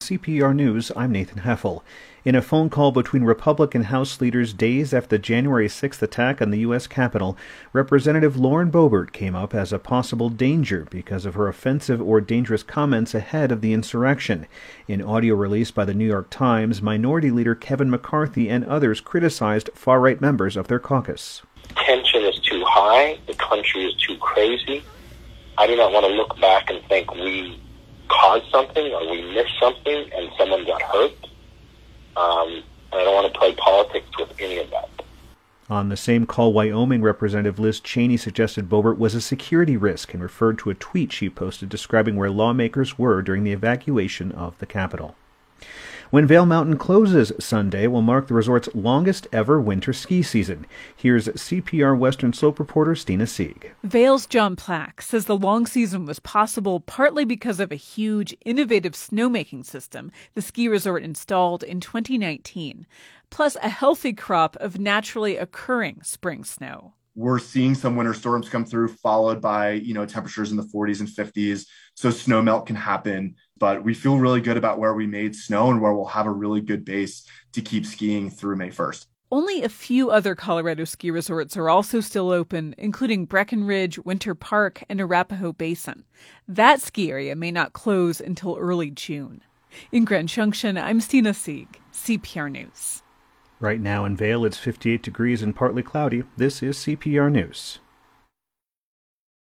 CPR News, I'm Nathan Heffel. In a phone call between Republican House leaders days after the January 6th attack on the U.S. Capitol, Representative Lauren Boebert came up as a possible danger because of her offensive or dangerous comments ahead of the insurrection. In audio released by the New York Times, Minority Leader Kevin McCarthy and others criticized far-right members of their caucus. Tension is too high. The country is too crazy. I do not want to look back and think we caused something or we missed something and someone got hurt. I don't want to play politics with any of that. On the same call, Wyoming Representative Liz Cheney suggested Boebert was a security risk and referred to a tweet she posted describing where lawmakers were during the evacuation of the Capitol. When Vail Mountain closes Sunday will mark the resort's longest ever winter ski season. Here's CPR Western Slope reporter Stina Sieg. Vail's John Plack says the long season was possible partly because of a huge, innovative snowmaking system the ski resort installed in 2019, plus a healthy crop of naturally occurring spring snow. We're seeing some winter storms come through, followed by, temperatures in the 40s and 50s. So snow melt can happen, but we feel really good about where we made snow and where we'll have a really good base to keep skiing through May 1st. Only a few other Colorado ski resorts are also still open, including Breckenridge, Winter Park, and Arapahoe Basin. That ski area may not close until early June. In Grand Junction, I'm Stina Sieg, CPR News. Right now in Vail, it's 58 degrees and partly cloudy. This is CPR News.